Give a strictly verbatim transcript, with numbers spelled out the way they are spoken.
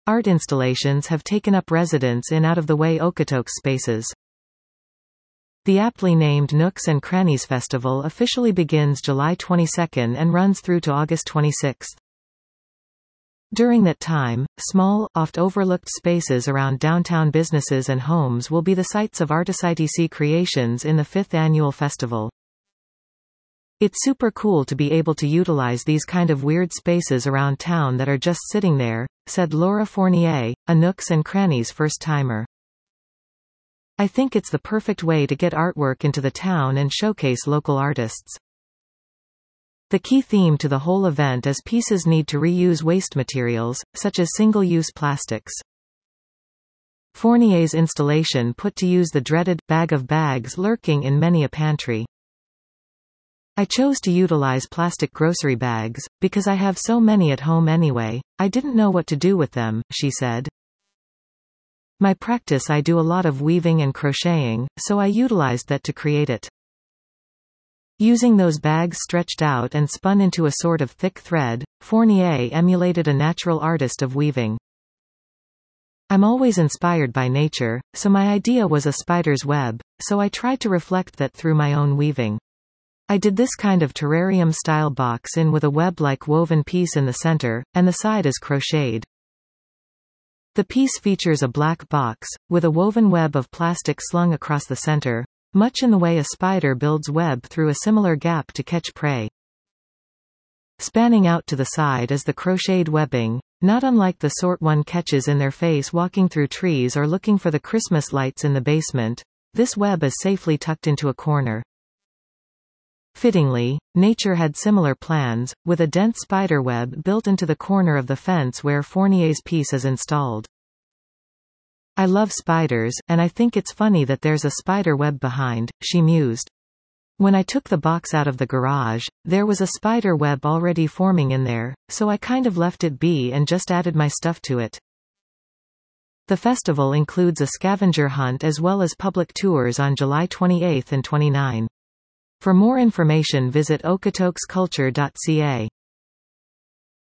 Art installations have taken up residence in out-of-the-way Okotoks spaces. The aptly named Nooks and Crannies Festival officially begins July twenty-second and runs through to August twenty-sixth. During that time, small, oft-overlooked spaces around downtown businesses and homes will be the sites of Artisite creations in the fifth annual festival. It's super cool to be able to utilize these kind of weird spaces around town that are just sitting there, said Laura Fournier, a Nooks and Crannies first-timer. I think it's the perfect way to get artwork into the town and showcase local artists. The key theme to the whole event is pieces need to reuse waste materials, such as single-use plastics. Fournier's installation put to use the dreaded bag of bags lurking in many a pantry. I chose to utilize plastic grocery bags, because I have so many at home anyway. I didn't know what to do with them, she said. My practice, I do a lot of weaving and crocheting, so I utilized that to create it. Using those bags stretched out and spun into a sort of thick thread, Fournier emulated a natural artist of weaving. I'm always inspired by nature, so my idea was a spider's web, so I tried to reflect that through my own weaving. I did this kind of terrarium-style box in with a web-like woven piece in the center, and the side is crocheted. The piece features a black box, with a woven web of plastic slung across the center, much in the way a spider builds web through a similar gap to catch prey. Spanning out to the side is the crocheted webbing, not unlike the sort one catches in their face walking through trees or looking for the Christmas lights in the basement. This web is safely tucked into a corner. Fittingly, nature had similar plans, with a dense spider web built into the corner of the fence where Fournier's piece is installed. I love spiders, and I think it's funny that there's a spider web behind, she mused. When I took the box out of the garage, there was a spider web already forming in there, so I kind of left it be and just added my stuff to it. The festival includes a scavenger hunt as well as public tours on July twenty-eighth and twenty-ninth. For more information visit okotokes culture dot c a.